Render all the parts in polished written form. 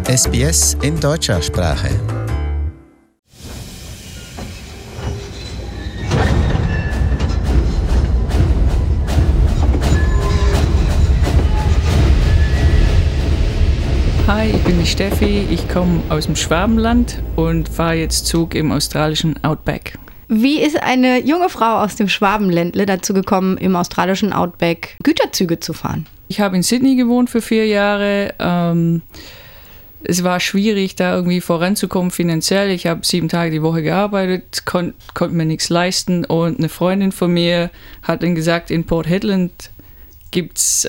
SBS in deutscher Sprache. Hi, ich bin die Steffi, ich komme aus dem Schwabenland und fahre jetzt Zug im australischen Outback. Wie ist eine junge Frau aus dem Schwabenländle dazu gekommen, im australischen Outback Güterzüge zu fahren? Ich habe in Sydney gewohnt für 4 Jahre. Es war schwierig, da irgendwie voranzukommen finanziell. Ich habe 7 Tage die Woche gearbeitet, konnte mir nichts leisten. Und eine Freundin von mir hat dann gesagt, in Port Hedland gibt es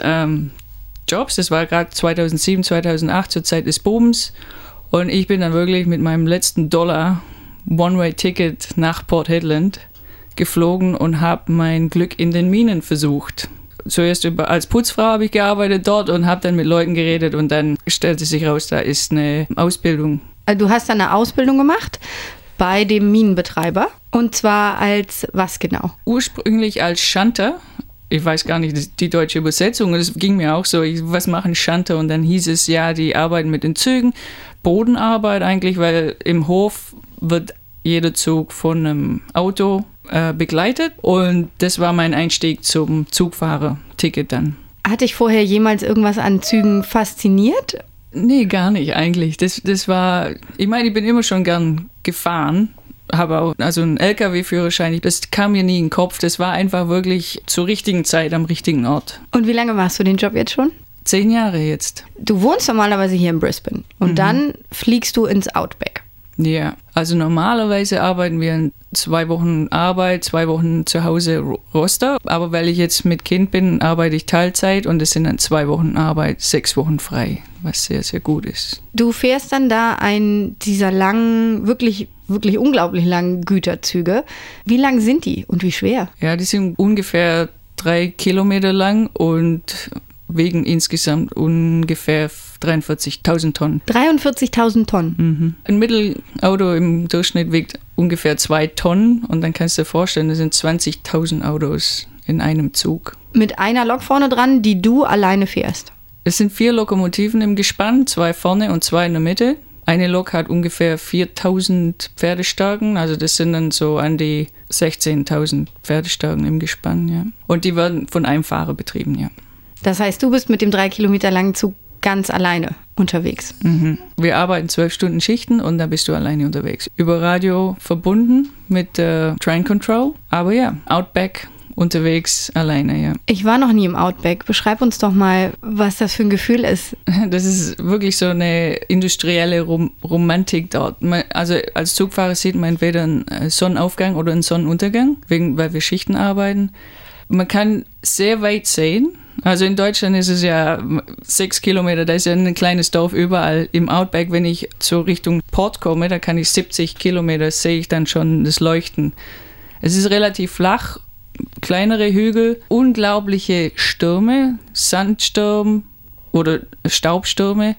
Jobs. Das war gerade 2007, 2008, zur Zeit des Boomens. Und ich bin dann wirklich mit meinem letzten $, One-Way-Ticket nach Port Hedland geflogen und habe mein Glück in den Minen versucht. Zuerst als Putzfrau habe ich gearbeitet dort und habe dann mit Leuten geredet und dann stellte sich raus, da ist eine Ausbildung. Du hast dann eine Ausbildung gemacht bei dem Minenbetreiber und zwar als was genau? Ursprünglich als Shunter. Ich weiß gar nicht die deutsche Übersetzung. Es ging mir auch so, was machen Shunter? Und dann hieß es, ja, die arbeiten mit den Zügen. Bodenarbeit eigentlich, weil im Hof wird jeder Zug von einem Auto begleitet. Und das war mein Einstieg zum Zugfahrerticket dann. Hat dich vorher jemals irgendwas an Zügen fasziniert? Nee, gar nicht eigentlich. Das war, ich meine, ich bin immer schon gern gefahren. Habe auch einen LKW-Führerschein, das kam mir nie in den Kopf. Das war einfach wirklich zur richtigen Zeit am richtigen Ort. Und wie lange machst du den Job jetzt schon? 10 Jahre jetzt. Du wohnst normalerweise hier in Brisbane und dann fliegst du ins Outback. Ja, also normalerweise arbeiten wir in 2 Wochen Arbeit, 2 Wochen zu Hause Roster. Aber weil ich jetzt mit Kind bin, arbeite ich Teilzeit und es sind dann 2 Wochen Arbeit, 6 Wochen frei, was sehr, sehr gut ist. Du fährst dann da einen dieser langen, wirklich unglaublich langen Güterzüge. Wie lang sind die und wie schwer? Ja, die sind ungefähr 3 Kilometer lang und wiegen insgesamt ungefähr 43.000 Tonnen. 43.000 Tonnen? Mhm. Ein Mittelauto im Durchschnitt wiegt ungefähr 2 Tonnen und dann kannst du dir vorstellen, das sind 20.000 Autos in einem Zug. Mit einer Lok vorne dran, die du alleine fährst? Es sind 4 Lokomotiven im Gespann, 2 vorne und 2 in der Mitte. Eine Lok hat ungefähr 4.000 Pferdestärken, also das sind dann so an die 16.000 Pferdestärken im Gespann, ja. Und die werden von einem Fahrer betrieben, ja. Das heißt, du bist mit dem 3 Kilometer langen Zug ganz alleine unterwegs? Mhm. Wir arbeiten 12 Stunden Schichten und dann bist du alleine unterwegs. Über Radio verbunden mit Train Control, aber ja, Outback unterwegs alleine, ja. Ich war noch nie im Outback. Beschreib uns doch mal, was das für ein Gefühl ist. Das ist wirklich so eine industrielle Romantik dort. Also als Zugfahrer sieht man entweder einen Sonnenaufgang oder einen Sonnenuntergang, weil wir Schichten arbeiten. Man kann sehr weit sehen. Also in Deutschland ist es ja 6 Kilometer, da ist ja ein kleines Dorf überall. Im Outback, wenn ich so Richtung Port komme, da kann ich 70 Kilometer, sehe ich dann schon das Leuchten. Es ist relativ flach, kleinere Hügel, unglaubliche Stürme, Sandsturm oder Staubstürme,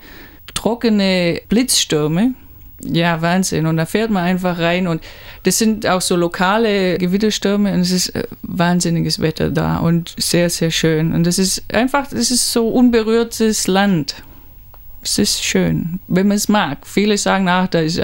trockene Blitzstürme. Ja, Wahnsinn. Und da fährt man einfach rein und das sind auch so lokale Gewitterstürme und es ist wahnsinniges Wetter da und sehr, sehr schön. Und das ist so unberührtes Land. Es ist schön, wenn man es mag. Viele sagen, da ist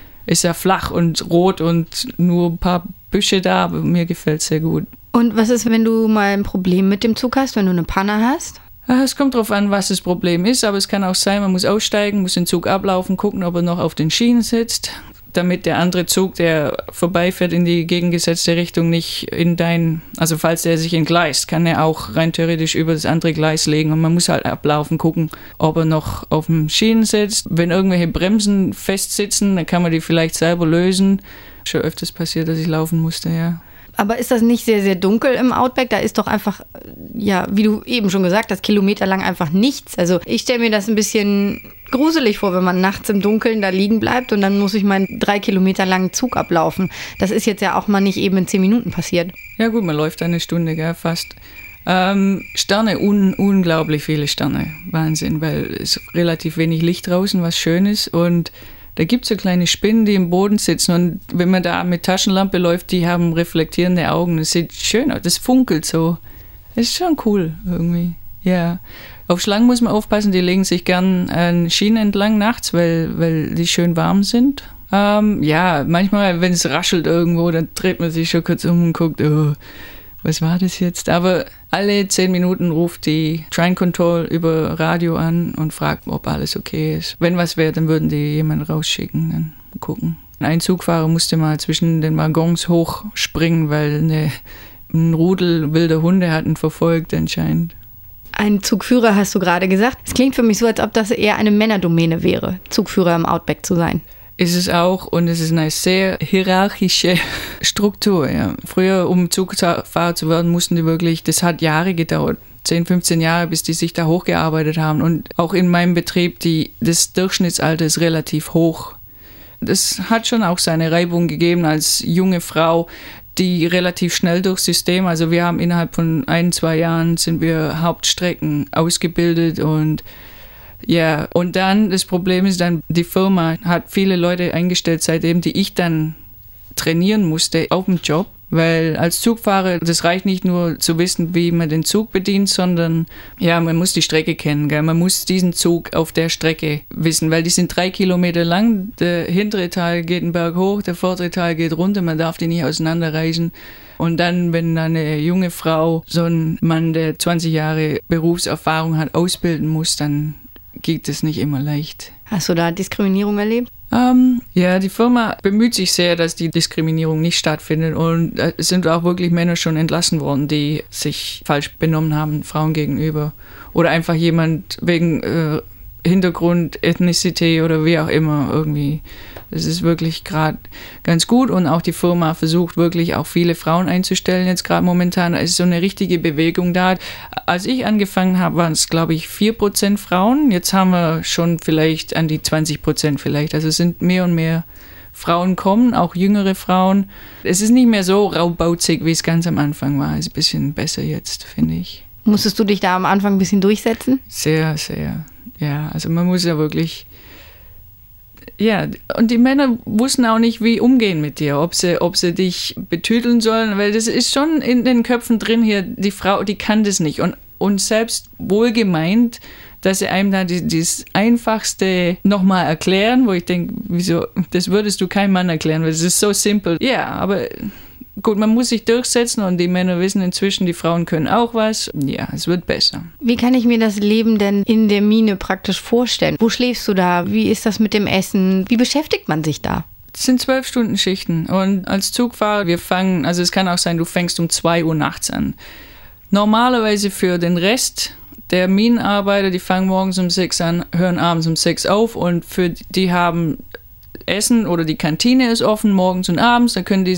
ja flach und rot und nur ein paar Büsche da, aber mir gefällt es sehr gut. Und was ist, wenn du mal ein Problem mit dem Zug hast, wenn du eine Panne hast? Es kommt darauf an, was das Problem ist, aber es kann auch sein, man muss aussteigen, muss den Zug ablaufen, gucken, ob er noch auf den Schienen sitzt, damit der andere Zug, der vorbeifährt in die entgegengesetzte Richtung, nicht also falls der sich entgleist, kann er auch rein theoretisch über das andere Gleis legen und man muss halt ablaufen, gucken, ob er noch auf den Schienen sitzt. Wenn irgendwelche Bremsen festsitzen, dann kann man die vielleicht selber lösen. Schon öfters passiert, dass ich laufen musste, ja. Aber ist das nicht sehr, sehr dunkel im Outback? Da ist doch einfach, ja, wie du eben schon gesagt hast, kilometerlang einfach nichts. Also ich stelle mir das ein bisschen gruselig vor, wenn man nachts im Dunkeln da liegen bleibt und dann muss ich meinen 3 Kilometer langen Zug ablaufen. Das ist jetzt ja auch mal nicht eben in 10 Minuten passiert. Ja gut, man läuft eine Stunde, gell, fast. Sterne, unglaublich viele Sterne. Wahnsinn, weil es relativ wenig Licht draußen, was schön ist und da gibt es so kleine Spinnen, die im Boden sitzen und wenn man da mit Taschenlampe läuft, die haben reflektierende Augen. Das sieht schön aus, das funkelt so. Das ist schon cool irgendwie, ja. Auf Schlangen muss man aufpassen, die legen sich gern an Schienen entlang nachts, weil die schön warm sind. Ja, manchmal, wenn es raschelt irgendwo, dann dreht man sich schon kurz um und guckt, oh, was war das jetzt? Aber alle 10 Minuten ruft die Train Control über Radio an und fragt, ob alles okay ist. Wenn was wäre, dann würden die jemanden rausschicken, dann gucken. Ein Zugfahrer musste mal zwischen den Waggons hochspringen, weil ein Rudel wilder Hunde hatten verfolgt anscheinend. Ein Zugführer hast du gerade gesagt. Es klingt für mich so, als ob das eher eine Männerdomäne wäre, Zugführer im Outback zu sein. Ist es auch, und es ist eine sehr hierarchische Struktur. Ja. Früher, um Zugfahrer zu werden, mussten die wirklich, das hat Jahre gedauert, 10, 15 Jahre, bis die sich da hochgearbeitet haben. Und auch in meinem Betrieb, das Durchschnittsalter ist relativ hoch. Das hat schon auch seine Reibung gegeben als junge Frau, die relativ schnell durchs System, also wir haben innerhalb von 1-2 Jahren sind wir Hauptstrecken ausgebildet und ja, und dann das Problem ist dann, die Firma hat viele Leute eingestellt seitdem, die ich dann trainieren musste auf dem Job, weil als Zugfahrer, das reicht nicht nur zu wissen, wie man den Zug bedient, sondern ja, man muss die Strecke kennen, gell? Man muss diesen Zug auf der Strecke wissen, weil die sind 3 Kilometer lang, der hintere Teil geht einen Berg hoch, der vordere Teil geht runter, man darf die nicht auseinanderreißen. Und dann, wenn eine junge Frau so einen Mann, der 20 Jahre Berufserfahrung hat, ausbilden muss, dann geht es nicht immer leicht. Hast du da Diskriminierung erlebt? Ja, die Firma bemüht sich sehr, dass die Diskriminierung nicht stattfindet und es sind auch wirklich Männer schon entlassen worden, die sich falsch benommen haben, Frauen gegenüber. Oder einfach jemand wegen Hintergrund, Ethnizität oder wie auch immer irgendwie. Das ist wirklich gerade ganz gut und auch die Firma versucht wirklich auch viele Frauen einzustellen. Jetzt gerade momentan ist so eine richtige Bewegung da. Als ich angefangen habe, waren es, glaube ich, 4% Frauen. Jetzt haben wir schon vielleicht an die 20% vielleicht. Also es sind mehr und mehr Frauen kommen, auch jüngere Frauen. Es ist nicht mehr so raubauzig, wie es ganz am Anfang war. Es ist ein bisschen besser jetzt, finde ich. Musstest du dich da am Anfang ein bisschen durchsetzen? Sehr, sehr. Ja, also man muss ja wirklich... Ja, und die Männer wussten auch nicht, wie umgehen mit dir, ob sie dich betüteln sollen, weil das ist schon in den Köpfen drin hier, die Frau, die kann das nicht. Und selbst wohlgemeint, dass sie einem da das Einfachste nochmal erklären, wo ich denke, wieso, das würdest du keinem Mann erklären, weil es ist so simpel. Ja, aber gut, man muss sich durchsetzen und die Männer wissen inzwischen, die Frauen können auch was. Ja, es wird besser. Wie kann ich mir das Leben denn in der Mine praktisch vorstellen? Wo schläfst du da? Wie ist das mit dem Essen? Wie beschäftigt man sich da? Es sind 12-Stunden-Schichten und als Zugfahrer, also es kann auch sein, du fängst um 2 Uhr nachts an. Normalerweise für den Rest der Minenarbeiter, die fangen morgens um 6 an, hören abends um 6 auf und für die haben Essen oder die Kantine ist offen morgens und abends, da können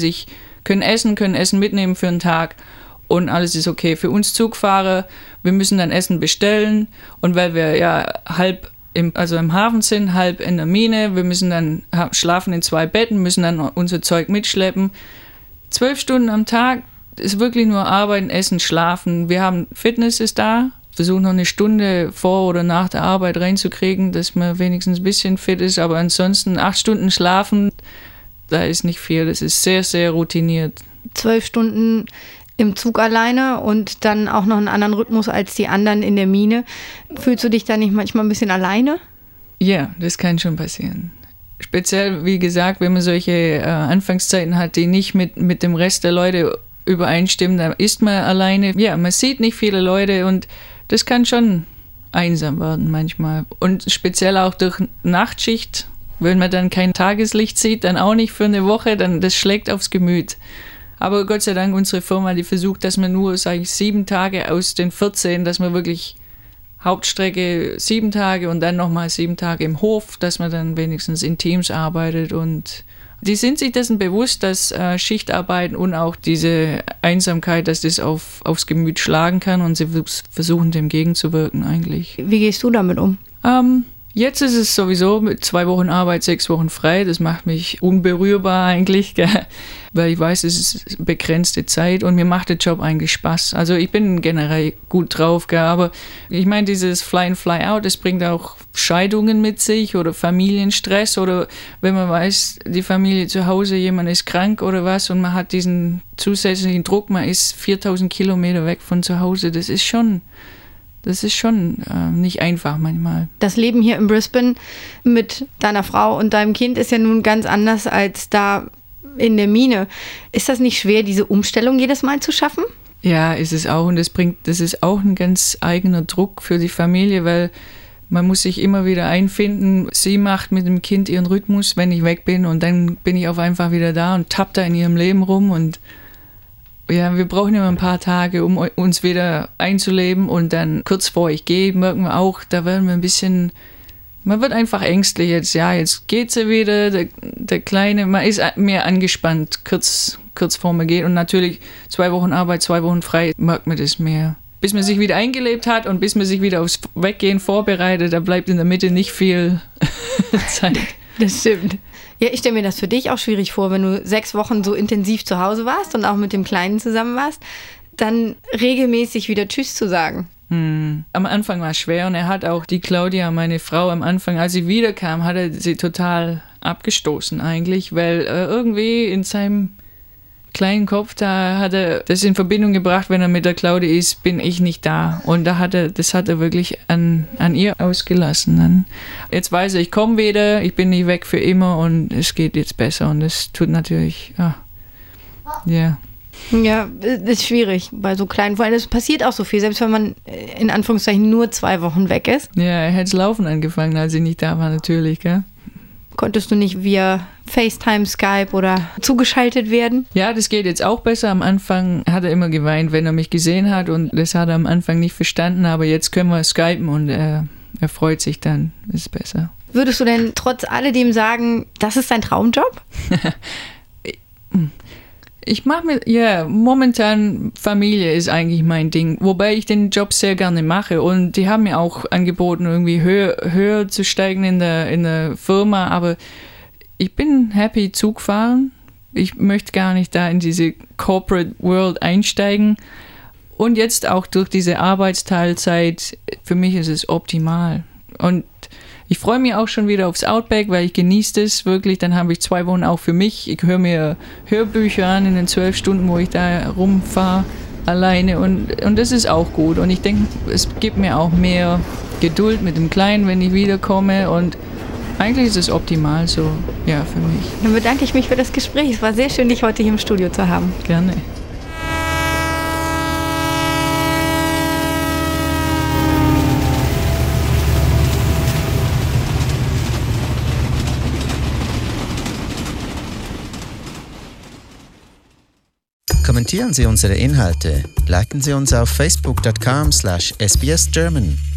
Essen mitnehmen für einen Tag und alles ist okay. Für uns Zugfahrer, wir müssen dann Essen bestellen und weil wir ja halb im Hafen sind, halb in der Mine, wir müssen dann schlafen in 2 Betten, müssen dann unser Zeug mitschleppen. 12 Stunden am Tag ist wirklich nur Arbeiten, Essen, Schlafen. Wir haben Fitness ist da, versuchen noch eine Stunde vor oder nach der Arbeit reinzukriegen, dass man wenigstens ein bisschen fit ist, aber ansonsten 8 Stunden schlafen, da ist nicht viel, das ist sehr, sehr routiniert. 12 Stunden im Zug alleine und dann auch noch einen anderen Rhythmus als die anderen in der Mine. Fühlst du dich da nicht manchmal ein bisschen alleine? Ja, das kann schon passieren. Speziell, wie gesagt, wenn man solche Anfangszeiten hat, die nicht mit dem Rest der Leute übereinstimmen, dann ist man alleine. Ja, man sieht nicht viele Leute und das kann schon einsam werden manchmal. Und speziell auch durch Nachtschicht. Wenn man dann kein Tageslicht sieht, dann auch nicht für eine Woche, dann das schlägt aufs Gemüt. Aber Gott sei Dank, unsere Firma, die versucht, dass man nur, 7 Tage aus den 14, dass man wirklich Hauptstrecke 7 Tage und dann nochmal 7 Tage im Hof, dass man dann wenigstens in Teams arbeitet. Und die sind sich dessen bewusst, dass Schichtarbeiten und auch diese Einsamkeit, dass das aufs Gemüt schlagen kann und sie versuchen, dem gegenzuwirken eigentlich. Wie gehst du damit um? Jetzt ist es sowieso mit 2 Wochen Arbeit, 6 Wochen frei. Das macht mich unberührbar eigentlich, gell? Weil ich weiß, es ist begrenzte Zeit und mir macht der Job eigentlich Spaß. Also ich bin generell gut drauf, gell? Aber ich meine, dieses Fly in, Fly out, das bringt auch Scheidungen mit sich oder Familienstress oder wenn man weiß, die Familie zu Hause, jemand ist krank oder was und man hat diesen zusätzlichen Druck, man ist 4000 Kilometer weg von zu Hause, das ist schon das ist schon nicht einfach manchmal. Das Leben hier in Brisbane mit deiner Frau und deinem Kind ist ja nun ganz anders als da in der Mine. Ist das nicht schwer, diese Umstellung jedes Mal zu schaffen? Ja, ist es auch. Und das ist auch ein ganz eigener Druck für die Familie, weil man muss sich immer wieder einfinden. Sie macht mit dem Kind ihren Rhythmus, wenn ich weg bin, und dann bin ich auf einfach wieder da und tapp da in ihrem Leben rum. Und ja, wir brauchen immer ein paar Tage, um uns wieder einzuleben. Und dann kurz vor ich gehe, merken wir auch, da werden wir ein bisschen, man wird einfach ängstlich jetzt. Ja, jetzt geht sie wieder, der Kleine, man ist mehr angespannt, kurz vor man geht. Und natürlich 2 Wochen Arbeit, 2 Wochen frei, merkt man das mehr. Bis man sich wieder eingelebt hat und bis man sich wieder aufs Weggehen vorbereitet, da bleibt in der Mitte nicht viel Zeit. Das stimmt. Ja, ich stelle mir das für dich auch schwierig vor, wenn du 6 Wochen so intensiv zu Hause warst und auch mit dem Kleinen zusammen warst, dann regelmäßig wieder Tschüss zu sagen. Am Anfang war es schwer, und er hat auch die Claudia, meine Frau, am Anfang, als sie wiederkam, hat er sie total abgestoßen eigentlich, weil irgendwie in seinem kleinen Kopf, da hat er das in Verbindung gebracht, wenn er mit der Claudia ist, bin ich nicht da. Und das hat er wirklich an ihr ausgelassen. Dann. Jetzt weiß er, ich komme wieder, ich bin nicht weg für immer und es geht jetzt besser. Und das tut natürlich, ja. Ja, ist schwierig bei so kleinen, vor allem es passiert auch so viel, selbst wenn man in Anführungszeichen nur 2 Wochen weg ist. Ja, er hat das Laufen angefangen, als ich nicht da war natürlich, gell? Konntest du nicht via FaceTime, Skype oder zugeschaltet werden? Ja, das geht jetzt auch besser. Am Anfang hat er immer geweint, wenn er mich gesehen hat, und das hat er am Anfang nicht verstanden, aber jetzt können wir skypen und er freut sich dann, ist besser. Würdest du denn trotz alledem sagen, das ist dein Traumjob? Ich mache mir, momentan Familie ist eigentlich mein Ding, wobei ich den Job sehr gerne mache, und die haben mir auch angeboten, irgendwie höher zu steigen in der Firma, aber ich bin happy Zug fahren. Ich möchte gar nicht da in diese Corporate World einsteigen, und jetzt auch durch diese Arbeitsteilzeit, für mich ist es optimal, und ich freue mich auch schon wieder aufs Outback, weil ich genieße das wirklich. Dann habe ich 2 Wochen auch für mich. Ich höre mir Hörbücher an in den 12 Stunden, wo ich da rumfahre alleine. Und das ist auch gut. Und ich denke, es gibt mir auch mehr Geduld mit dem Kleinen, wenn ich wiederkomme. Und eigentlich ist es optimal so, ja, für mich. Dann bedanke ich mich für das Gespräch. Es war sehr schön, dich heute hier im Studio zu haben. Gerne. Kommentieren Sie unsere Inhalte, liken Sie uns auf facebook.com/sbsgerman.